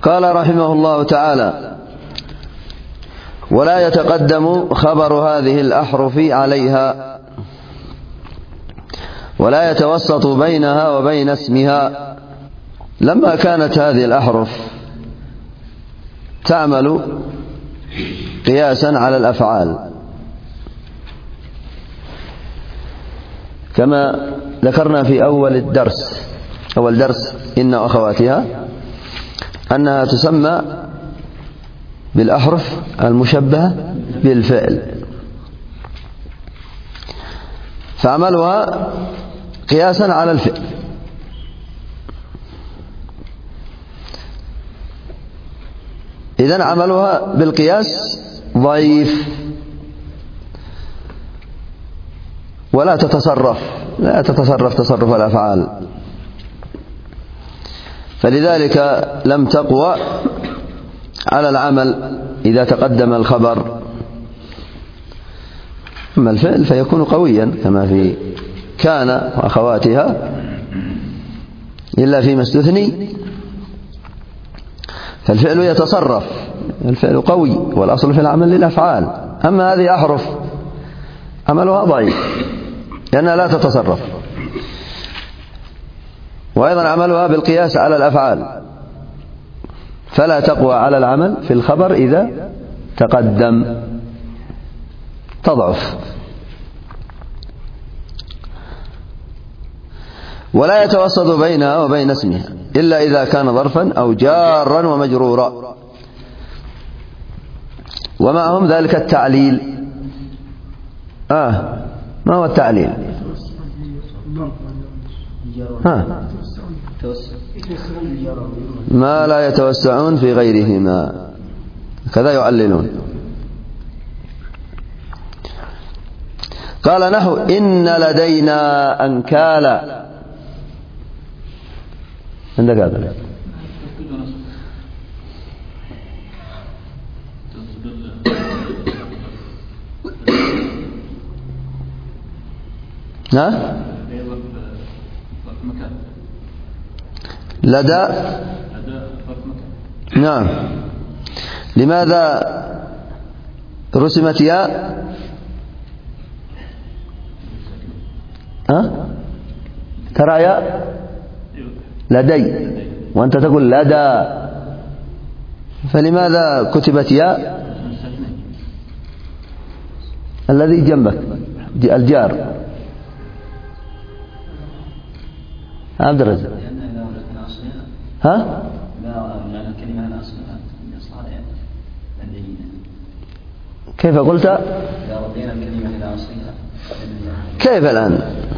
قال رحمه الله تعالى: ولا يتقدم خبر هذه الأحرف عليها، ولا يتوسط بينها وبين اسمها. لما كانت هذه الأحرف تعمل قياسا على الأفعال كما ذكرنا في أول درس إن وأخواتها، أنها تسمى بالأحرف المشبهة بالفعل، فعملها قياسا على الفعل. إذن عملها بالقياس ضعيف، ولا تتصرف تصرف الأفعال، فلذلك لم تقوى على العمل إذا تقدم الخبر. أما الفعل فيكون قويا كما في كان وأخواتها، إلا فيما استثني، فالفعل يتصرف، الفعل قوي والأصل في العمل للأفعال. أما هذه أحرف عملها ضعيف لأنها لا تتصرف، وأيضا عملها بالقياس على الأفعال، فلا تقوى على العمل في الخبر إذا تقدم، تضعف. ولا يتوسط بينها وبين اسمها إلا إذا كان ظرفا أو جارا ومجرورا، ومعهم ذلك التعليل. ما هو التعليل؟ ما لا يتوسعون في غيرهما، كذا يعللون. قال نحو: إن لدينا أنكالا. عندك هذا؟ لدى. نعم. لماذا رسمت ياء؟ ترى ياء لدي وأنت تقول لدى، فلماذا كتبت ياء؟ الذي جنبك الجار عبد الرزاق. كيف قلت؟ كيف الآن؟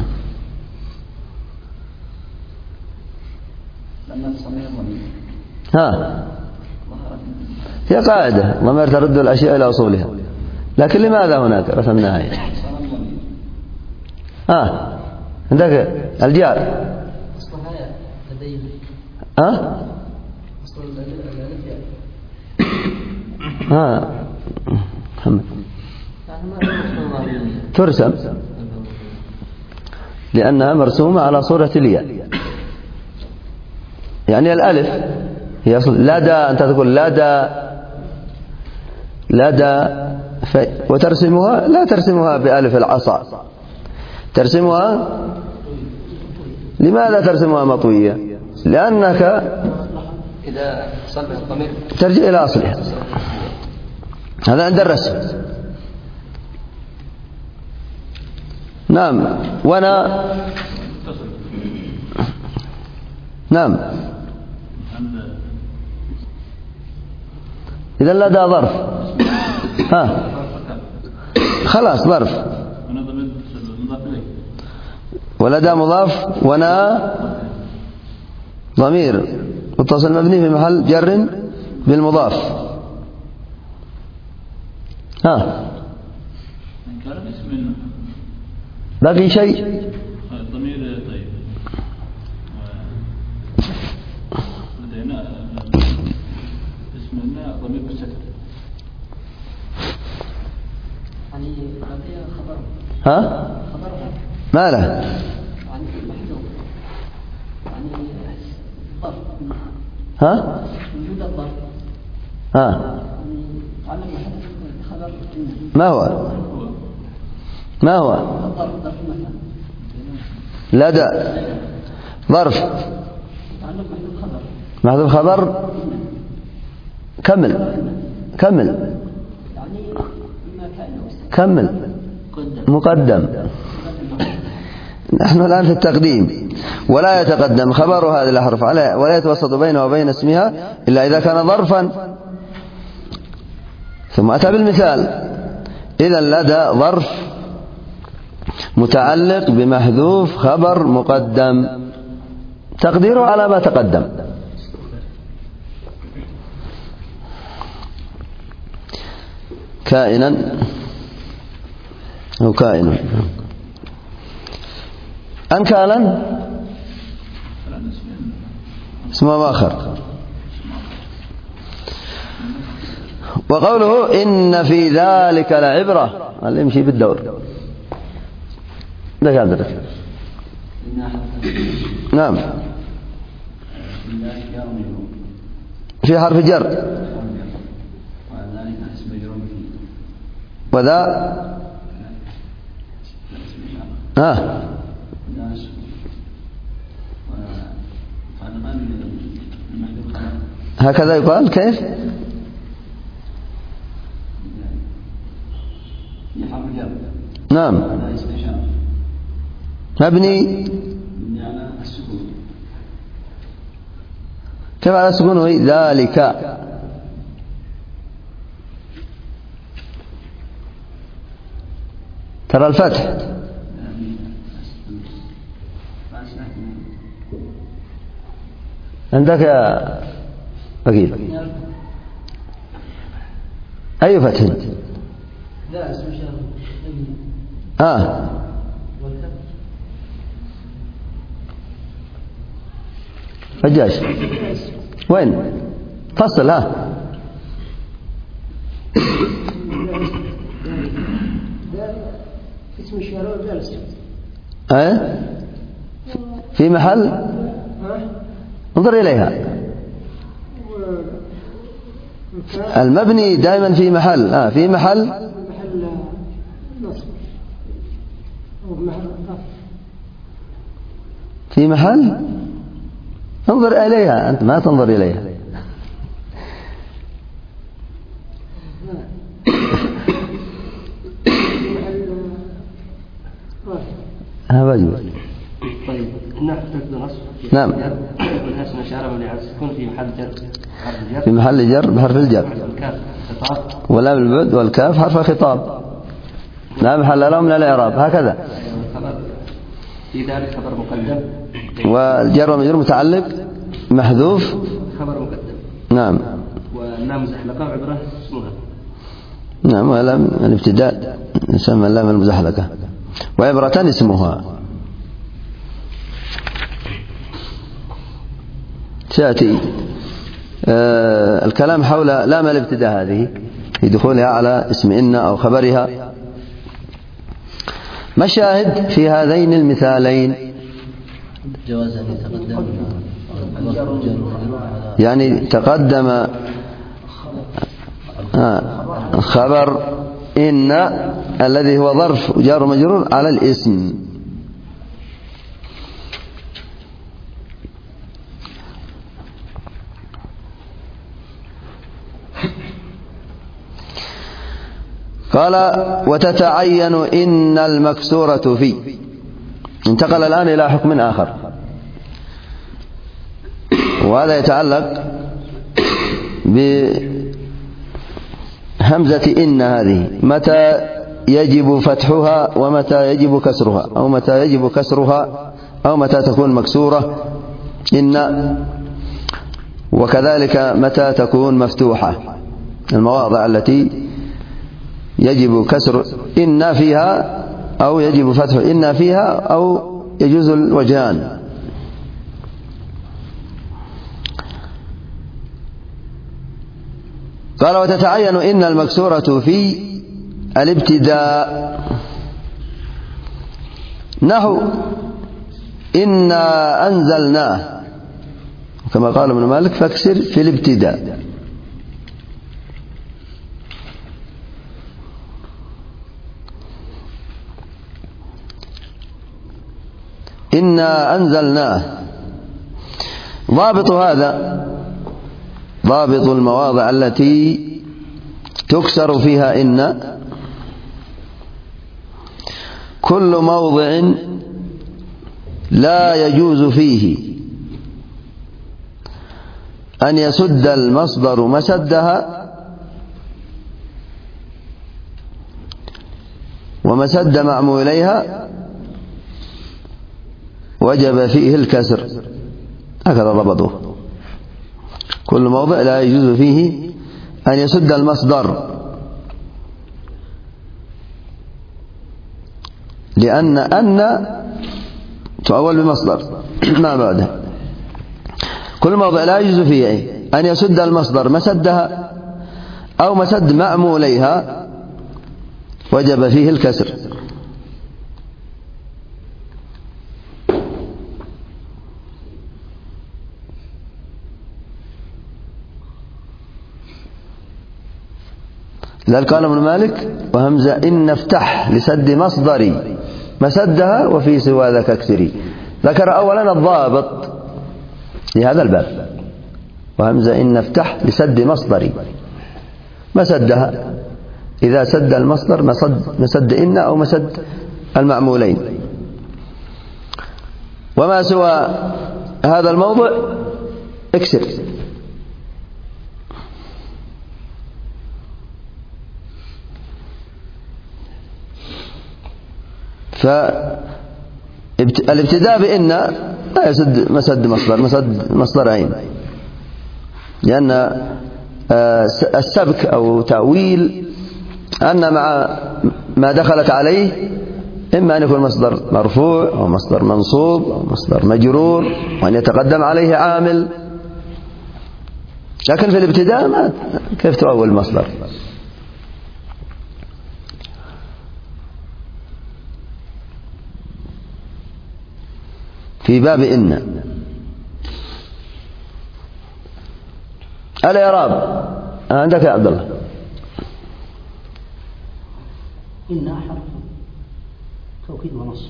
هي قاعدة ضمير ترد الأشياء إلى أصولها، لكن لماذا هناك رسمناها؟ عندك الجار. محمد ترسم لأنها مرسومة على صورة الياء، يعني الألف هي لدى، أنت تقول لدى وترسمها، لا ترسمها بألف العصا، ترسمها. لماذا ترسمها مطوية؟ لأنك إذا صلبت الضمير ترجع إلى أصلها. هذا عند الرسم. نعم. وانا نعم. إذا لدى ظرف. خلاص ظرف. ولدى مضاف، ونا ضمير متصل مبني في محل جر بالمضاف. باقي شيء؟ الضمير طيب. لدينا اسمنا ضمير مستتر. يعني لدينا خبر. خبرها. ما له؟ يعني محذوف. يعني ظرف. وجود الظرف ما هو لدى ظرف محذوف خبر كمل مقدم. نحن الآن في التقديم. ولا يتقدم خبر هذه الأحرف ولا يتوسط بينه وبين اسمها إلا إذا كان ظرفا. ثم أتى بالمثال. إذا لدى ظرف متعلق بمحذوف خبر مقدم تقديره على ما تقدم. كائنا أو كائن. أنكالا اسم آخر. وقوله إن في ذلك لعبرة اللي يمشي بالدور ده كان درس. نعم في حرف جر وذا هكذا يقال. كيف؟ نعم مبني كيف على السكون؟ هو ذلك. ترى الفتح عندك يا وكيل أي فتح؟ فجاج وين فصل اسم الشارع جالس في محل انظر إليها. المبني دائما في محل في محل نصب أو في محل. انظر إليها أنت ما تنظر إليها. طيب نعم اسم الشارع يكون في محل جر في محل جر بحرف الجر ولام البعد والكاف حرف خطاب لا محل له من الإعراب. هكذا. في ذلك خبر مقدم والجر والمجرور متعلق محذوف خبر مقدم. نعم. واللام مزحلقة عبرة اسمها. نعم ولام الابتداء يسمى اللام المزحلقة وعبرة اسمها. سيأتي الكلام حول لام الابتداء هذه في دخولها على اسم إن أو خبرها. ما الشاهد في هذين المثالين؟ جواز أن يتقدم يعني تقدم خبر إن الذي هو ظرف جار ومجرور على الاسم. قال وتتعين إن المكسورة في. انتقل الآن إلى حكم آخر وهذا يتعلق بهمزة إن هذه متى يجب فتحها ومتى يجب كسرها أو متى يجب كسرها أو متى تكون مكسورة إن وكذلك متى تكون مفتوحة. المواضع التي يجب كسر إن فيها أو يجب فتح إن فيها أو يجوز الوجهان. قال وتتعين إن المكسورة في الابتداء نحو إنا أنزلناه كما قال ابن مالك فاكسر في الابتداء. إنا أنزلناه. ضابط هذا، ضابط المواضع التي تكسر فيها إن: كل موضع لا يجوز فيه أن يسد المصدر مسدها ومسد معموليها وجب فيه الكسر. هكذا ضبطوه: كل موضع لا يجوز فيه أن يسد المصدر، لأن أن تؤول بمصدر ما بعده. كل موضع لا يجوز فيه أن يسد المصدر مسدها أو مسد معموليها وجب فيه الكسر. لذلك قال ابن مالك: وهمزة إن افتح لسد مصدري مسدها وفي سوى ذاك اكسري. ذكر أولا الضابط لهذا الباب: وهمزة إن افتح لسد مصدري مسدها، إذا سد المصدر مسد إن أو مسد المعمولين. وما سوى هذا الموضع اكسر. فالابتداء بإن لا يسد مسد مصدرين، لأن السبك أو تأويل أن مع ما دخلت عليه إما أن يكون مصدر مرفوع أو مصدر منصوب أو مصدر مجرور وأن يتقدم عليه عامل، لكن في الابتداء ما كيف تؤول المصدر. في باب إن الإعراب عندك يا عبد الله. إن حرف توكيد ونصب،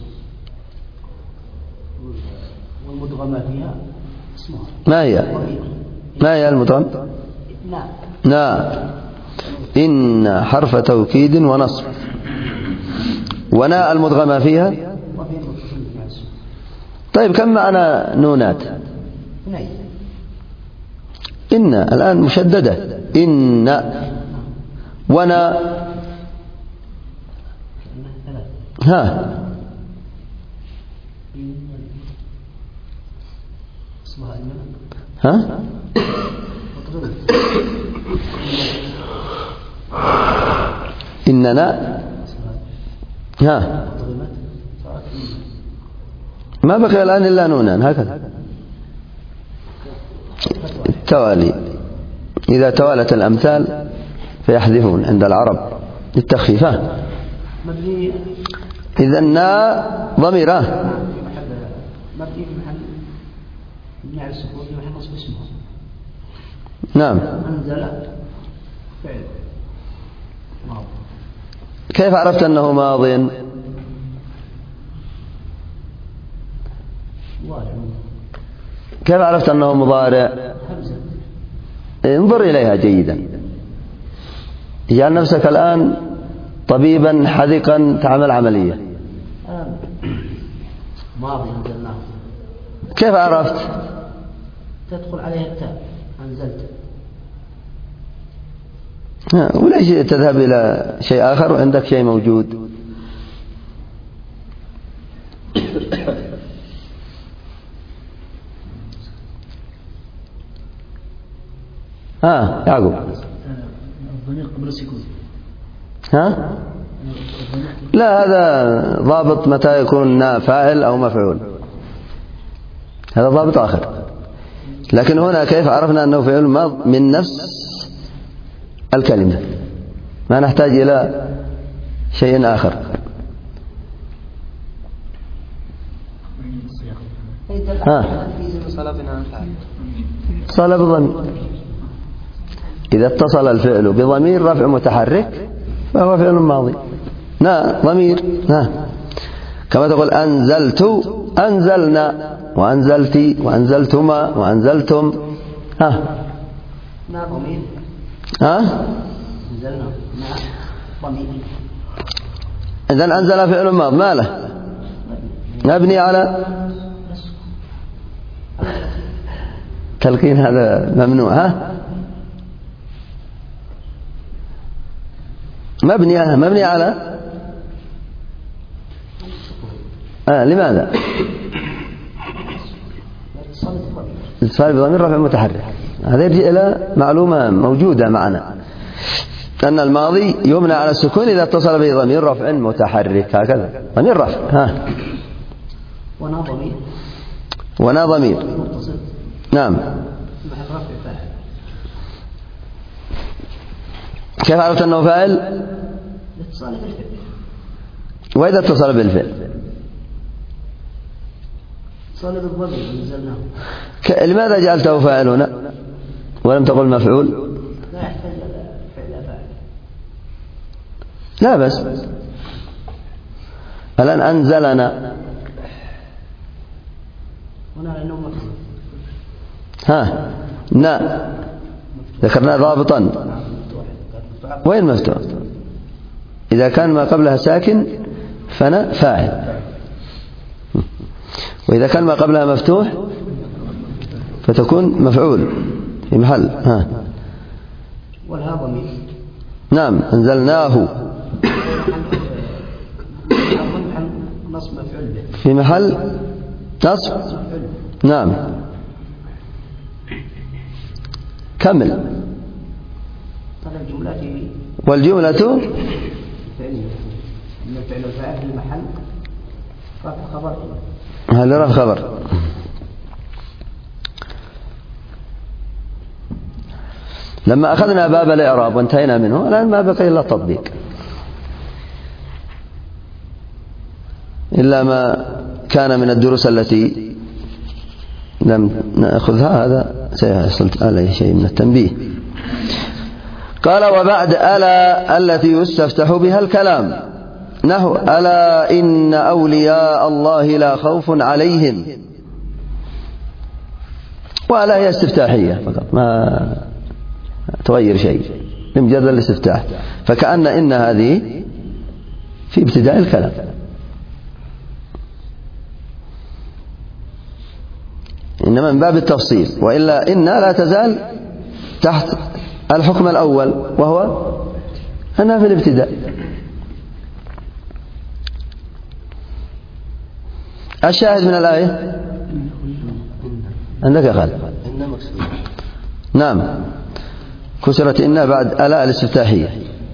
والمدغمة فيها اسمها ما هي المدغم؟ نعم. إن حرف توكيد ونصب، وناء المدغمة فيها. طيب كم معنى نونات؟ إن الآن مشددة، إن ونا ها ها إننا ها ما بقي الآن إلا نونان هكذا التوالي. إذا توالت الأمثال فيحذفون عند العرب للتخفيفة. إذا نا ضميره مبني في محل مبني على السكون في محل نصب اسمه. نعم. أنزل فعل ماضي. كيف عرفت أنه ماضي؟ كيف عرفت أنه مضارع؟ انظر إليها جيدا، اجعل نفسك الآن طبيبا حذقا تعمل عملية. ماضي أنزلناه. كيف عرفت؟ تدخل عليها التاء أنزلت. وليش تذهب إلى شيء آخر وعندك شيء موجود؟ يعقوب. الضمير قبل السكون. لا، هذا ضابط متى يكون فاعل أو مفعول، هذا ضابط آخر. لكن هنا كيف عرفنا أنه فعل ماض من نفس الكلمة، ما نحتاج إلى شيء آخر. صلة بضمير، إذا اتصل الفعل بضمير رفع متحرك فهو فعل ماضي. ضمير كما تقول أنزلت أنزلنا وأنزلتي وأنزلتما وأنزلتم. ها ضمير ها نزلنا مع ضمير. إذن أنزل فعل ماض ما له مبني على تلقين، هذا ممنوع. ها مبني على لماذا؟ الاتصال بضمير رفع متحرك. هذا يرجع إلى معلومة موجودة معنا أن الماضي يبنى على السكون إذا اتصل به ضمير رفع متحرك، هكذا ضمير رفع. ها ونا ضمير نعم. كيف عرفت أنه فاعل؟ وإذا اتصل بالفعل لماذا جعلته فاعل هنا ولم تقل مفعول؟ لا يحتاج فعل فاعل. لا بس الآن أنزلنا هنا لأنه مفعول. ها نا ذكرنا ضابطا. وين مفتوح؟ إذا كان ما قبلها ساكن فنا فاعل، وإذا كان ما قبلها مفتوح فتكون مفعول في محل. ها والها ضمير. نعم أنزلناه نصب مفعول به في محل نصب. نعم كمل. والجملة فعلية من الفعل الفاعل في المحل رفع خبر. هذا رفع خبر. لما أخذنا باب الإعراب وانتهينا منه الآن ما بقي إلا التطبيق، إلا ما كان من الدروس التي لم نأخذها هذا سيحصل عليه شيء من التنبيه. قال وبعد ألا التي يستفتح بها الكلام نحو ألا إن أولياء الله لا خوف عليهم. وألا هي استفتاحية فقط ما تغير شيء بمجرد الاستفتاح، فكأن إن هذه في ابتداء الكلام. إنما من باب التفصيل، وإلا إن لا تزال تحت الحكم الأول وهو أنها في الابتداء. الشاهد من الآية عندك خالد. نعم كسرت إن بعد ألا الاستفتاحية.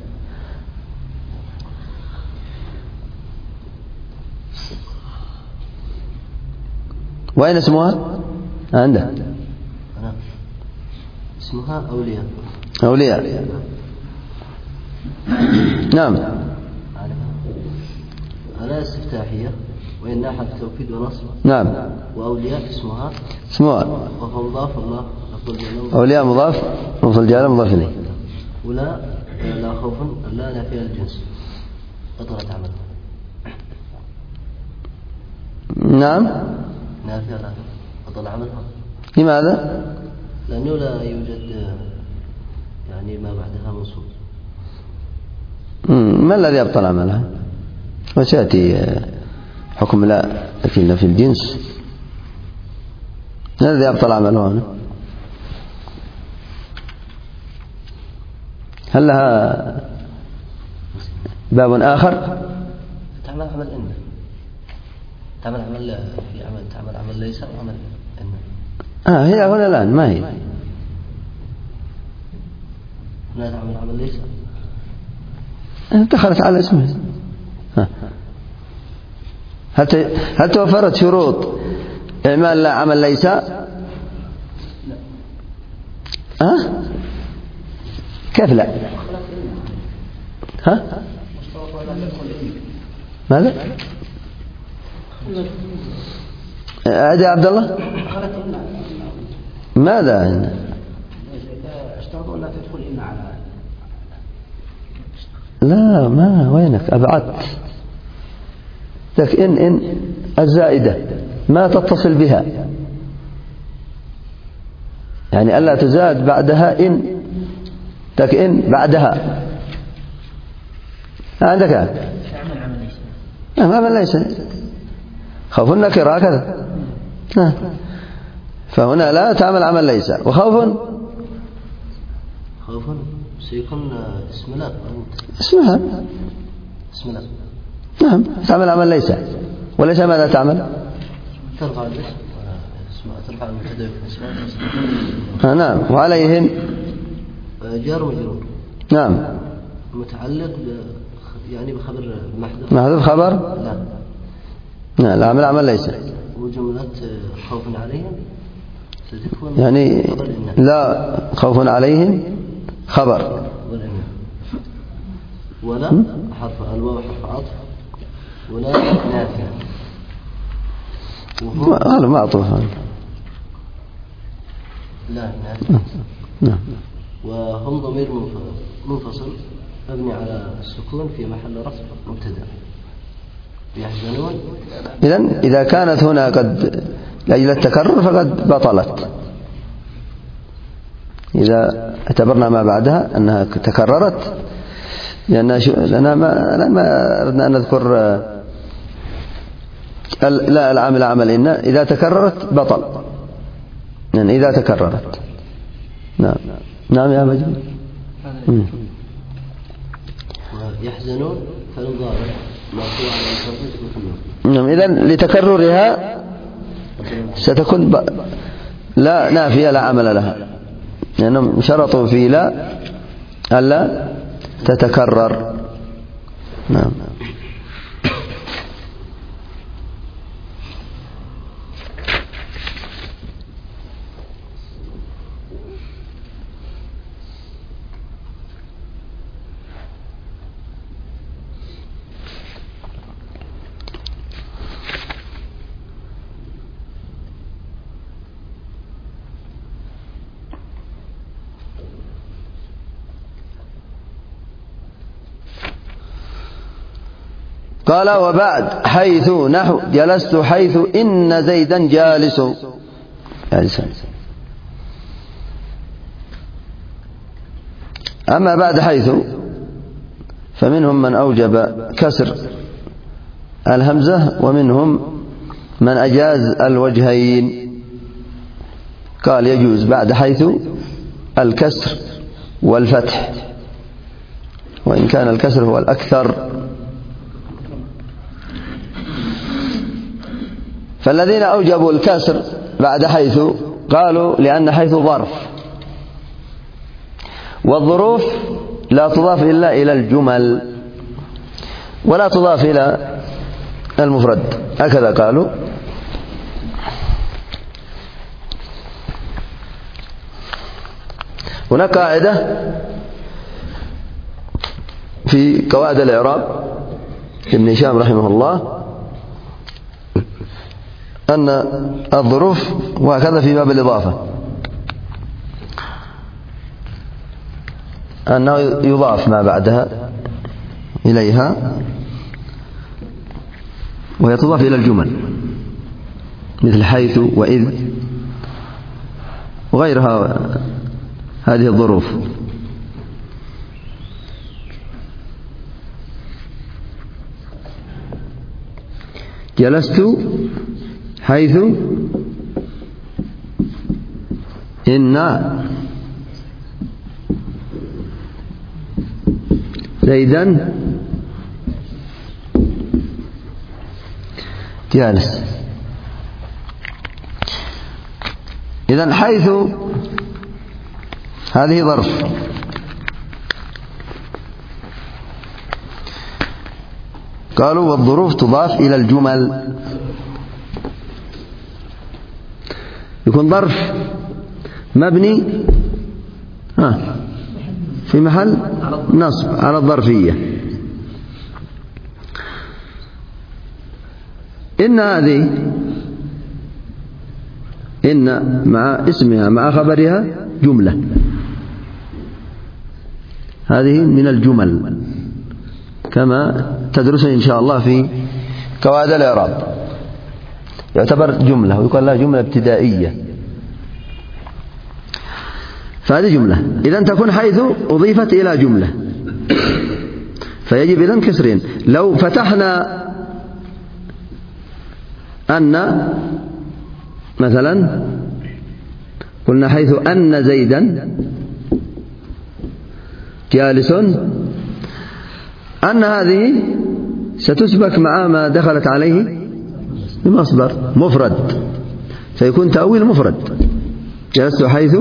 وين اسمها؟ عندك اسمها أولياء. أولياء نعم. ألا استفتاحية وإن أحد توكيد ونصب. نعم. وأولياء اسمها وهو مضاف الله أولياء مضاف لفظ الجلالة مضاف إليه. ولا لا خوف لا نافية الجنس بطلت عملها. نعم نافية لا بطل عملها. لماذا؟ لأنه لا يوجد يعني ما بعدها منصوب. ما الذي يبطل عملها؟ وسيأتي حكم لا لكن في الجنس. ما الذي يبطل عمله هنا؟ هل لها باب آخر؟ تعمل عمل إن تعمل عمل في عمل تعمل عمل ليس وعمل إن. هي هنا الآن ما هي هنا تعمل عمل ليس دخلت على اسمه. هل توفرت شروط إعمال لا عمل ليس؟ كيف لا؟ ماذا؟ يا عبد الله ماذا؟ اشترطوا لا تدخل إن على لا ما وينك أبعدت ذاك إن الزائدة ما تتصل بها، يعني ألا تزاد بعدها إن، تك إن بعدها عندك عمل ليس خوف النكرة هكذا، فهنا لا تعمل عمل ليس. وخوف سيكون اسم لا، اسمها اسم لا، نعم تعمل عمل ليس. وليس ماذا تعمل؟ ترفع الاسم، ترفع المبتدأ اسمها. نعم. وعليهن جار ومجرور. نعم. متعلق يعني بخبر محذوف. محذوف خبر؟ لا. نعم لا عمل عمل ليس. وجملة خوف عليهم ستكون يعني لا خوف عليهم خبر. ولا حرف الواو حرف عطف، ولا نافية. هذا معطوف. لا نافية. نعم. وهم ضمير منفصل مبني على السكون في محل رفع مبتدأ. يحزنون. إذن إذا كانت هنا قد لأجل التكرر فقد بطلت، إذا اعتبرنا ما بعدها أنها تكررت، لأننا ما أردنا أن نذكر لا العامل عمل إن إذا تكررت بطل، يعني إذا تكررت. نعم نعم يا مجد. يحزنون فالمضارع مرفوع على الترتيب. نعم. إذن لتكررها ستكون لا نافية لا عمل لها، لأنهم شرطوا في لا ألا تتكرر. نعم. قال وبعد حيث نحو جلست حيث إن زيدا جالس. أما بعد حيث فمنهم من أوجب كسر الهمزة، ومنهم من أجاز الوجهين. قال يجوز بعد حيث الكسر والفتح، وإن كان الكسر هو الأكثر. فالذين أوجبوا الكسر بعد حيث قالوا لأن حيث ظرف، والظروف لا تضاف إلا إلى الجمل ولا تضاف إلى المفرد، هكذا قالوا. هناك قاعدة في قواعد الإعراب ابن هشام رحمه الله أن الظروف، وهكذا في باب الإضافة، أنه يضاف ما بعدها إليها، وهي تضاف إلى الجمل مثل حيث وإذ وغيرها هذه الظروف. جلست حيث إن زيدا جالس. إذن حيث هذه ظرف، قالوا والظروف تضاف إلى الجمل. يكون ظرف مبني في محل نصب على الظرفية. إن هذه إن مع اسمها مع خبرها جملة، هذه من الجمل كما تدرس إن شاء الله في قواعد الإعراب. يعتبر جملة ويقال لها جملة ابتدائية، فهذه جملة. إذن تكون حيث أضيفت إلى جملة، فيجب إذن كسرين. لو فتحنا أن مثلا قلنا حيث أن زيدا جالس، أن هذه ستسبك مع ما دخلت عليه بمصدر مفرد، فيكون تأويل مفرد. جلست حيث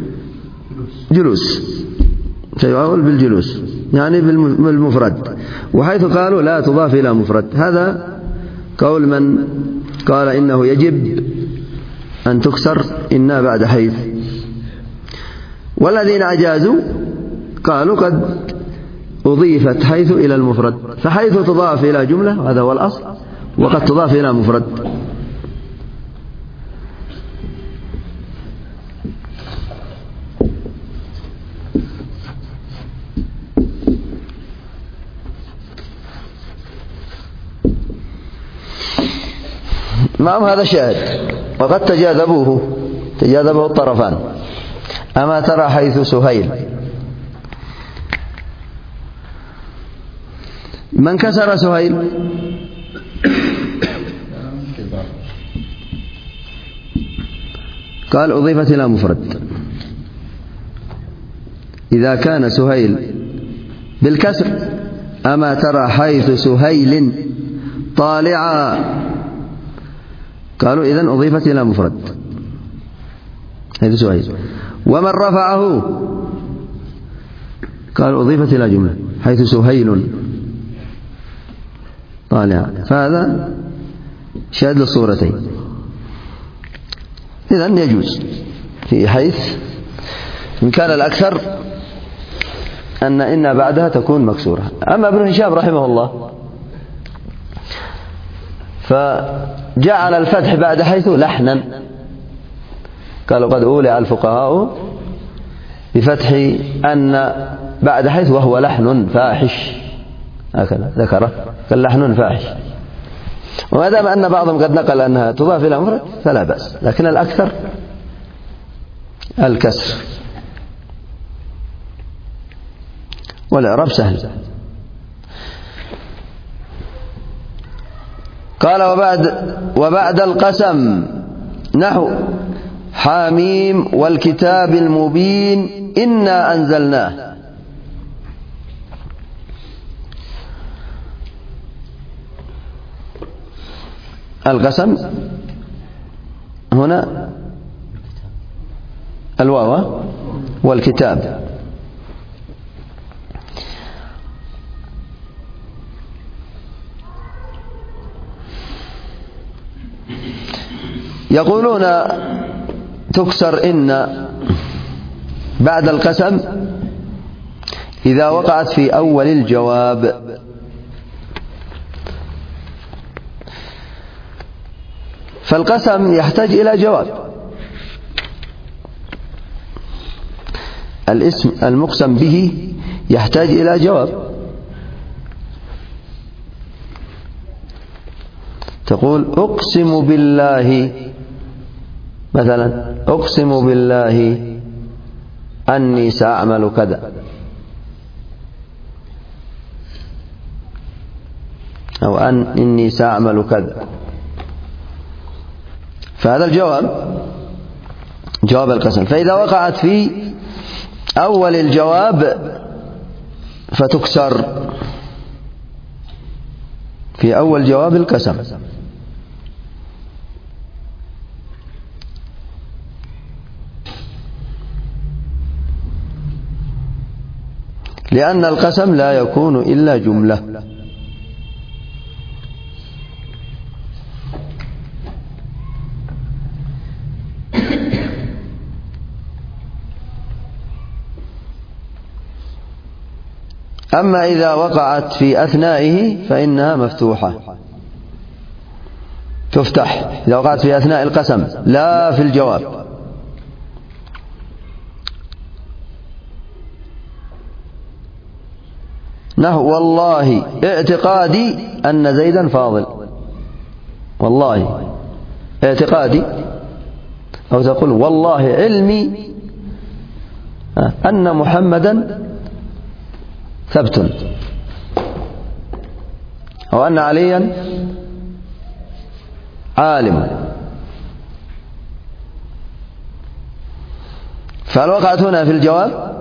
جلوس، فيؤول بالجلوس يعني بالمفرد. وحيث قالوا لا تضاف إلى مفرد، هذا قول من قال إنه يجب أن تكسر إنا بعد حيث. والذين أجازوا قالوا قد أضيفت حيث إلى المفرد، فحيث تضاف إلى جملة هذا هو الأصل، وقد تضاف إلى مفرد. معهم هذا الشاهد، وقد تجاذبه الطرفان. أما ترى حيث سهيل، من كسر سهيل؟ قال أضيفت إلى مفرد. إذا كان سهيل بالكسر، أما ترى حيث سهيل طالعا، قالوا إذن أضيفت إلى مفرد حيث سهيل. ومن رفعه قالوا أضيفت إلى جملة حيث سهيل طالعا، فهذا شاهد للصورتين. إذن يجوز في حيث إن كان الأكثر أن بعدها تكون مكسورة. أما ابن هشام رحمه الله فجعل الفتح بعد حيث لحنا، قالوا قد أولع الفقهاء بفتح أن بعد حيث وهو لحن فاحش، هكذا ذكره قال لحن فاحش. وما دام أن بعضهم قد نقل أنها تضاف إلى مفرد فلا بأس، لكن الأكثر الكسر، والإعراب سهل. قال وبعد القسم نحو حاميم والكتاب المبين إنا أنزلناه. القسم هنا الواو والكتاب، يقولون تكسر إن بعد القسم إذا وقعت في أول الجواب، فالقسم يحتاج إلى جواب. الاسم المقسم به يحتاج إلى جواب. تقول أقسم بالله مثلا، أقسم بالله أني سأعمل كذا، أو إني سأعمل كذا، فهذا الجواب جواب القسم. فإذا وقعت في أول الجواب فتكسر في أول جواب القسم. لأن القسم لا يكون إلا جملة. أما إذا وقعت في أثنائه فإنها مفتوحة، تفتح إذا وقعت في أثناء القسم لا في الجواب. نحو والله اعتقادي أن زيدا فاضل، والله اعتقادي، أو تقول والله علمي أن محمدا ثبت، أو أن عليا عالم. فهل وقعت هنا في الجواب؟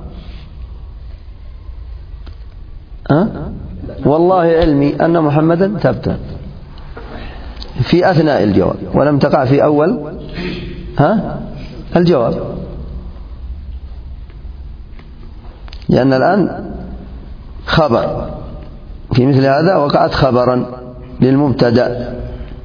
والله علمي أن محمدا ثبت في أثناء الجواب، ولم تقع في أول الجواب، لأن الآن خبر في مثل هذا وقعت خبرا للمبتدأ.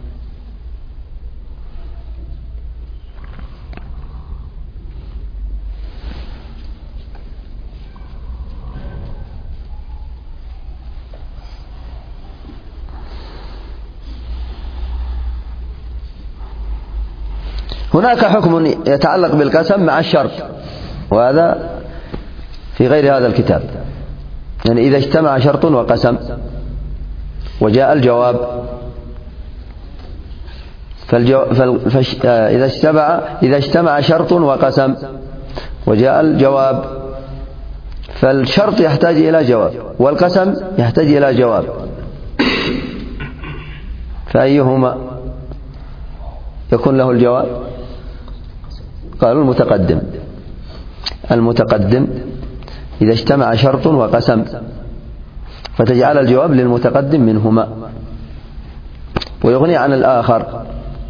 هناك حكم يتعلق بالقسم مع الشرط، وهذا في غير هذا الكتاب. يعني إذا اجتمع شرط وقسم وجاء الجواب، إذا اجتمع شرط وقسم وجاء الجواب، فالشرط يحتاج إلى جواب والقسم يحتاج إلى جواب، فأيهما يكون له الجواب؟ قالوا المتقدم إذا اجتمع شرط وقسم، فتجعل الجواب للمتقدم منهما ويغني عن الآخر.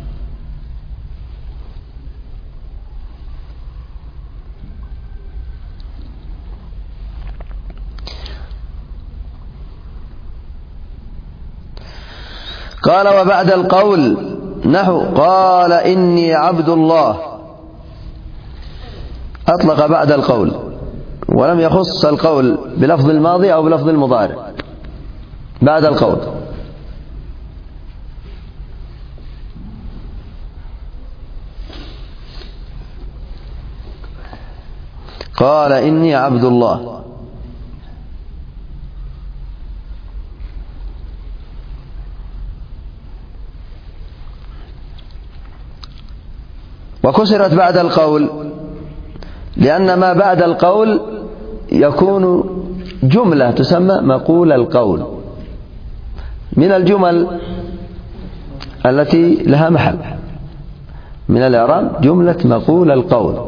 قال وبعد القول نحو قال إني عبد الله، أطلق بعد القول ولم يخص القول بلفظ الماضي أو بلفظ المضارع. بعد القول قال إني عبد الله، وكسرت بعد القول لأن ما بعد القول يكون جملة تسمى مقول القول، من الجمل التي لها محل من الإعراب جملة مقول القول.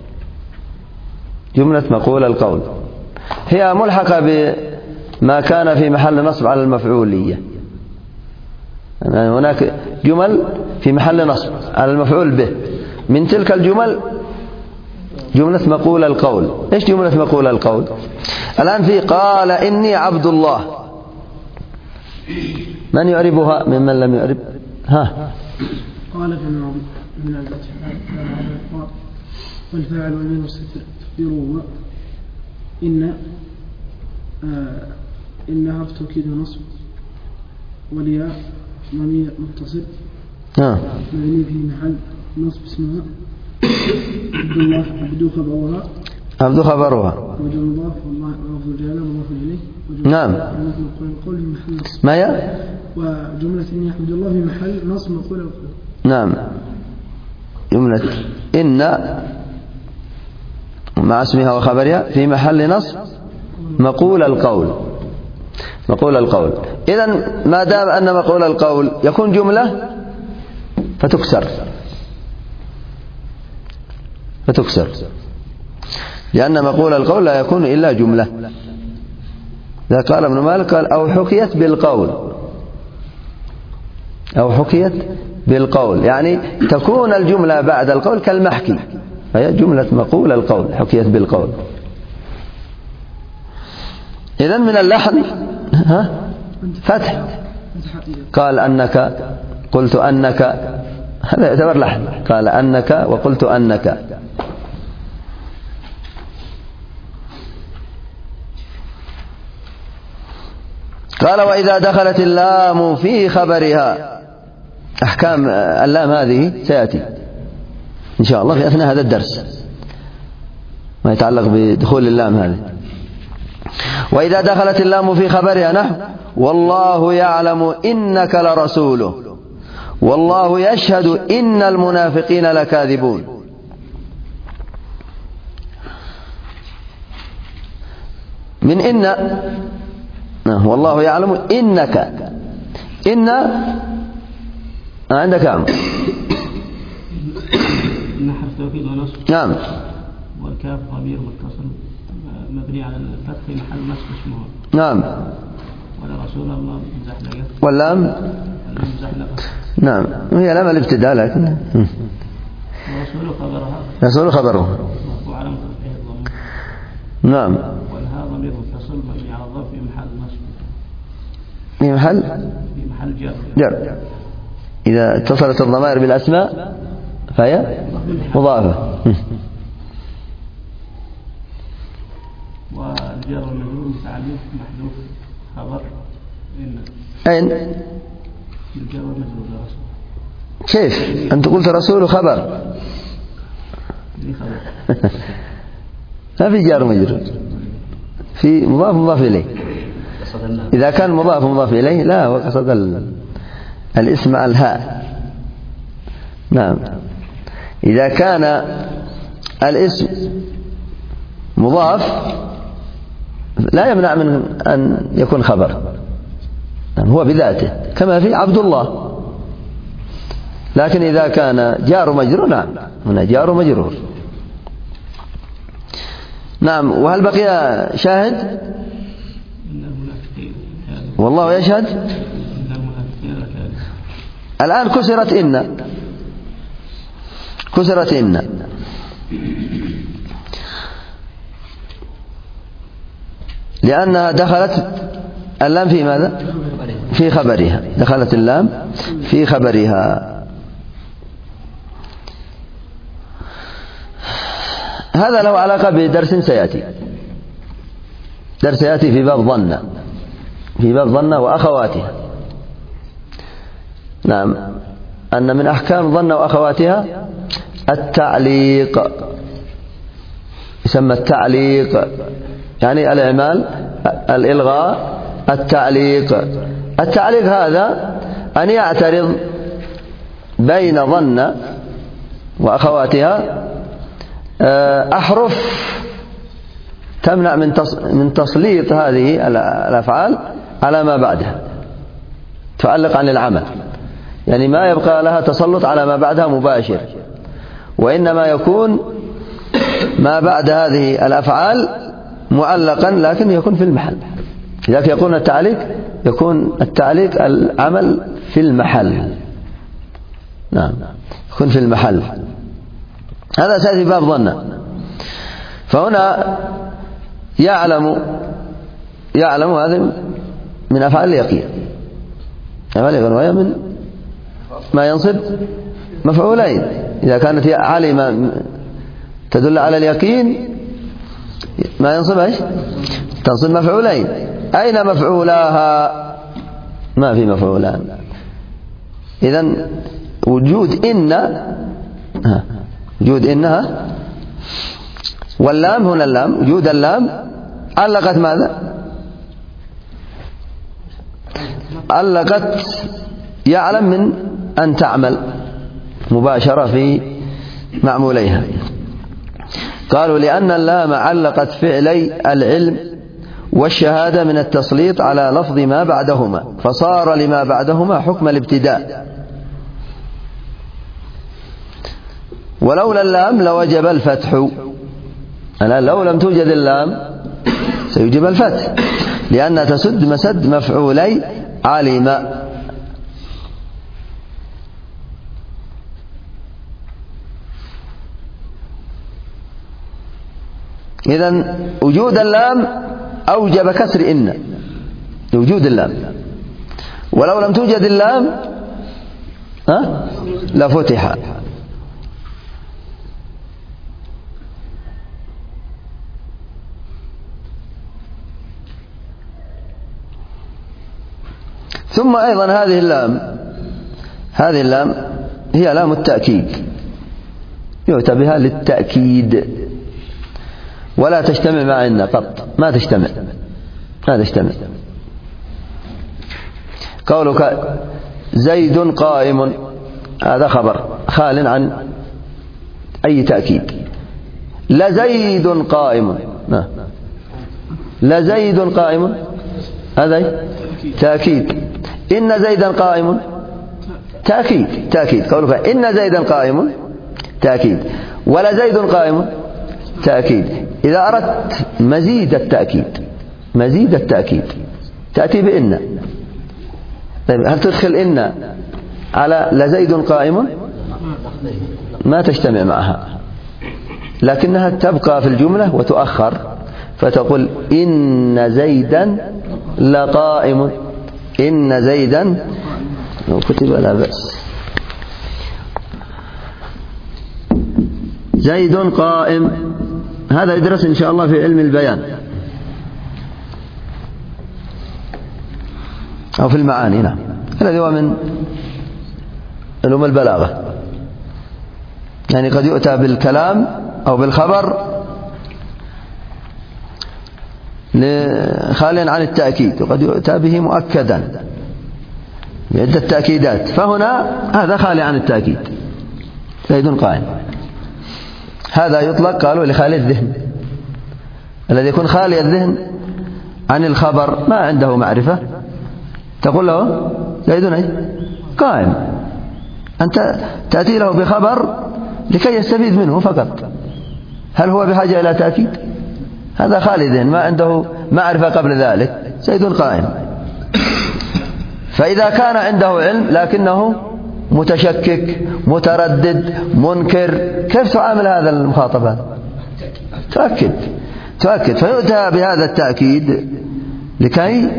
جملة مقول القول هي ملحقة بما كان في محل نصب على المفعولية. يعني هناك جمل في محل نصب على المفعول به، من تلك الجمل جملة مقول القول. إيش جملة مقول القول؟ الآن في قال إني عبد الله، من يعربها ممن لم يعرب؟ قال من الفتح والفاعل والمين تقديره إن حرف توكيد ونصب والياء ضمير متصل مبني في محل نصب اسمها عبد الله عبد خبرها وجه مضاف والله لفظ الجلاله مضاف اليه. نعم. القول في محل نصب ما هي؟ وجملة إني عبد الله في محل نصب مقول القول. نعم. جملة إن مع اسمها وخبرها في محل نصب مقول القول. مقول القول. إذن ما دام أن مقول القول يكون جملة فتكسر لأن مقول القول لا يكون إلا جملة. إذا قال ابن مالك قال أو حكيت بالقول يعني تكون الجملة بعد القول كالمحكي، فهي جملة مقول القول حكيت بالقول. إذن من اللحن فتح، قال أنك قلت أنك، هذا يعتبر لحن. قال أنك وقلت أنك. قال وإذا دخلت اللام في خبرها، أحكام اللام هذه سيأتي إن شاء الله في أثناء هذا الدرس ما يتعلق بدخول اللام هذه. وإذا دخلت اللام في خبرها نحو والله يعلم إنك لرسوله والله يشهد إن المنافقين لكاذبون. من إن والله يعلم إنك إن عندك عم إن حرف توكيد ونصب. نعم. والكاف ضمير متصل مبني على الفتح في محل نصب اسمه. نعم. ولا رسول الله مزحلقة. واللام مزحلقة. نعم هي لام الابتداء لكن ورسول خبرها. رسول خبره. وعلم ترفيه الضم. نعم. والها ضمير متصل مبني على الضم في محل نصب. في محل جر. إذا اتصلت الضمائر بالأسماء فهي مضافة. والجر والمجرور متعلق محذوف خبر إن. أين؟ الجر والمجرور رسول. كيف؟ أنت قلت رسول خبر. ما في جار مجرور، في مضاف إليه. إذا كان مضاف إليه لا، هو قصد الاسم على الهاء. نعم. إذا كان الاسم مضاف لا يمنع من أن يكون خبر، هو بذاته كما في عبد الله. لكن إذا كان جار مجرور نعم هنا جار مجرور. نعم. وهل بقي شاهد؟ والله يشهد. الآن كسرت إن، كسرت إن. لأنها دخلت اللام في ماذا؟ في خبرها. دخلت اللام في خبرها. هذا له علاقة بدرس سيأتي، درس يأتي في باب ظن، في باب ظن وأخواتها. نعم. أن من أحكام ظن وأخواتها التعليق، يسمى التعليق يعني الإعمال، الإلغاء، التعليق. التعليق هذا أن يعترض بين ظن وأخواتها أحرف تمنع من تسليط هذه الأفعال على ما بعدها، تعلق عن العمل، يعني ما يبقى لها تسلط على ما بعدها مباشر، وإنما يكون ما بعد هذه الأفعال معلقا لكن يكون في المحل. لذلك يكون التعليق العمل في المحل. نعم يكون في المحل. هذا سيأتي باب ظن. فهنا يعلم هذا من أفعال اليقين، وهي من ما ينصب مفعولين. إذا كانت علم تدل على اليقين ما ينصب ايش؟ تنصب مفعولين. أين مفعولاها؟ ما في مفعولان. إذن وجود إنها واللام، هنا اللام، وجود اللام علقت ماذا؟ علقت يعلم من أن تعمل مباشرة في معموليها. قالوا لأن اللام علقت فعلي العلم والشهادة من التسليط على لفظ ما بعدهما، فصار لما بعدهما حكم الابتداء. ولولا اللام لوجب الفتح. الآن لو لم توجد اللام سيوجب الفتح، لأنها تسد مسد مفعولي علم. إذن وجود اللام أوجب كسر إن لوجود اللام، ولو لم توجد اللام لفتح. ثم أيضا هذه اللام هي لام التأكيد، يؤتى بها للتأكيد، ولا تجتمع مع إن قط، ما تجتمع. قولك زيد قائم هذا خبر خال عن أي تأكيد. لزيد قائم، لزيد قائم هذا تأكيد. إن زيدا قائم تأكيد قولك إن زيدا قائم تأكيد. ولزيد قائم تأكيد. إذا أردت مزيد التأكيد تأتي بإن. طيب هل تدخل إن على لزيد قائم؟ ما تجتمع معها، لكنها تبقى في الجملة وتؤخر، فتقول إن زيدا لقائم. إن زيدا لو كتب لا بأس. زيد قائم، هذا يدرس إن شاء الله في علم البيان أو في المعاني. نعم، الذي هو من علوم البلاغة. يعني قد يؤتى بالكلام أو بالخبر خاليا عن التأكيد، وقد يؤتى به مؤكدا بعدة تأكيدات. فهنا هذا خالي عن التأكيد، زيد قائم. هذا يطلق قالوا لخالي الذهن، الذي يكون خالي الذهن عن الخبر، ما عنده معرفة، تقول له زيد قائم. أنت تأتي له بخبر لكي يستفيد منه فقط. هل هو بحاجة إلى تأكيد؟ هذا خالي الذهن، ما عنده معرفة قبل ذلك، زيد قائم. فإذا كان عنده علم لكنه متشكك متردد منكر، كيف تعامل هذا المخاطب؟ تؤكد. فيؤتى بهذا التأكيد لكي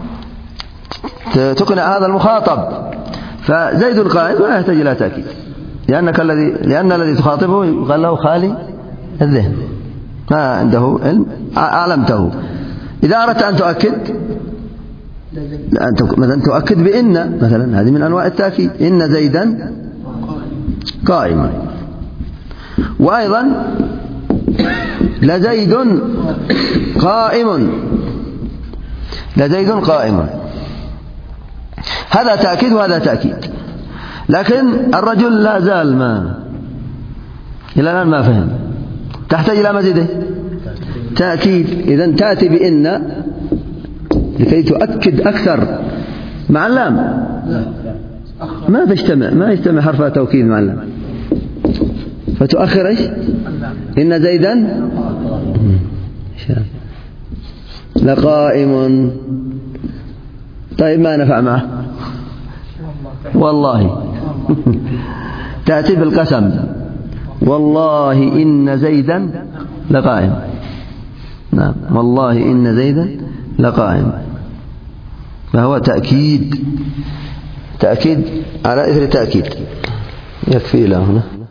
تقنع هذا المخاطب. فزيد القائد ولا يحتاج إلى تأكيد، لأن الذي تخاطبه يقال له خالي الذهن، ما عنده علم، أعلمته. إذا أردت أن تؤكد مثلا تؤكد بإن، مثلا هذه من أنواع التأكيد، إن زيدا قائم. وأيضا لزيد قائم، هذا تأكيد وهذا تأكيد. لكن الرجل لا زال إلى الآن ما فهم، تحتاج إلى مزيد تأكيد. إذن تأتي بإن لكي تؤكد أكثر مع اللام، ما يجتمع حرف توكيد مع اللام، فتؤخر إيش؟ إن زيدا لقائم. طيب ما نفع معه؟ والله تأتي بالقسم، والله إن زيدا لقائم. نعم، والله إن زيدا لقائم. فهو تأكيد على إثر تأكيد. يكفي له هنا.